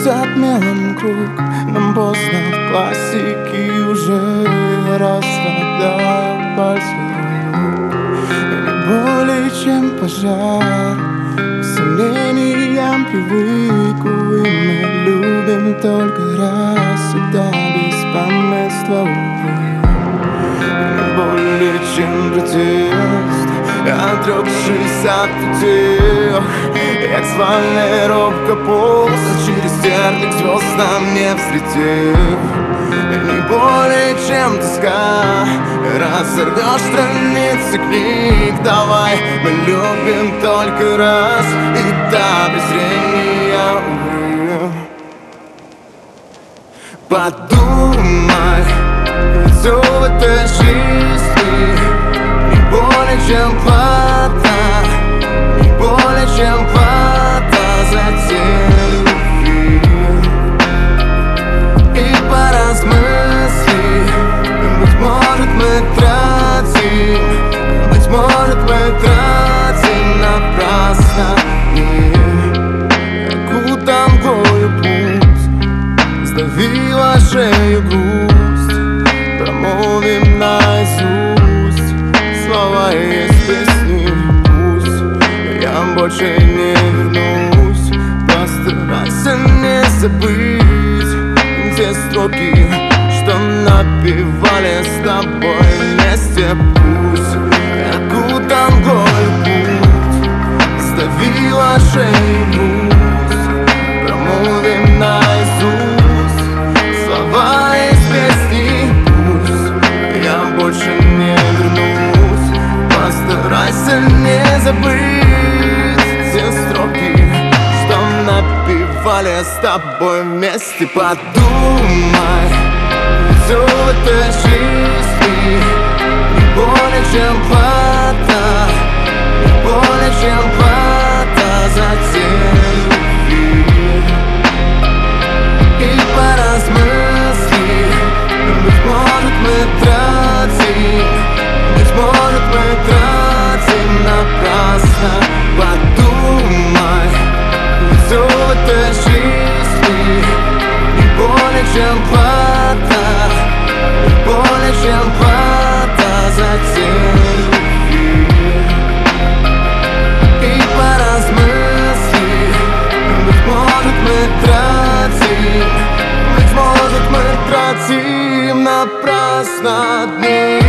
затмелом круг. Нам поздно, в классике уже расслабляю пальцы рук. Не более чем пожар, к сомнениям привык. Увы, мы любим только раз, это беспамятство, увы. Не более чем протест, отрекшись от утех, як свальная робко полза через терник звезд нам не взлетев. Не более чем тоска, разорвешь страницы книг. Давай, мы любим только раз, и до презрения, увы. Подумай, все в этой жизни не более чем плата, не более чем плата за те любви. И поразмысли, быть может мы тратим, быть может мы тратим напрасно окутан мглою путь, сдавила шею грусть. Промолвим наизусть слова из песни. Пусть я больше не вернусь, постарайся не забыть те строки, что напевали с тобой вместе. Пусть окутан мглою путь, сдавила шею грусть. Промолвим наизусть слова из песни. Пусть я больше не вернусь, постарайся не забыть те строки, что напевали с тобой вместе. Подумай, все в этой жизни не более чем плата, не более чем плата за те любви. И поразмысли, быть может мы тратим, быть может мы тратим напрасно. Подумай, все в этой жизни не более чем плата, не более чем плата за те любви. И поразмысли, быть может мы тратим, быть может мы тратим напрасно дни.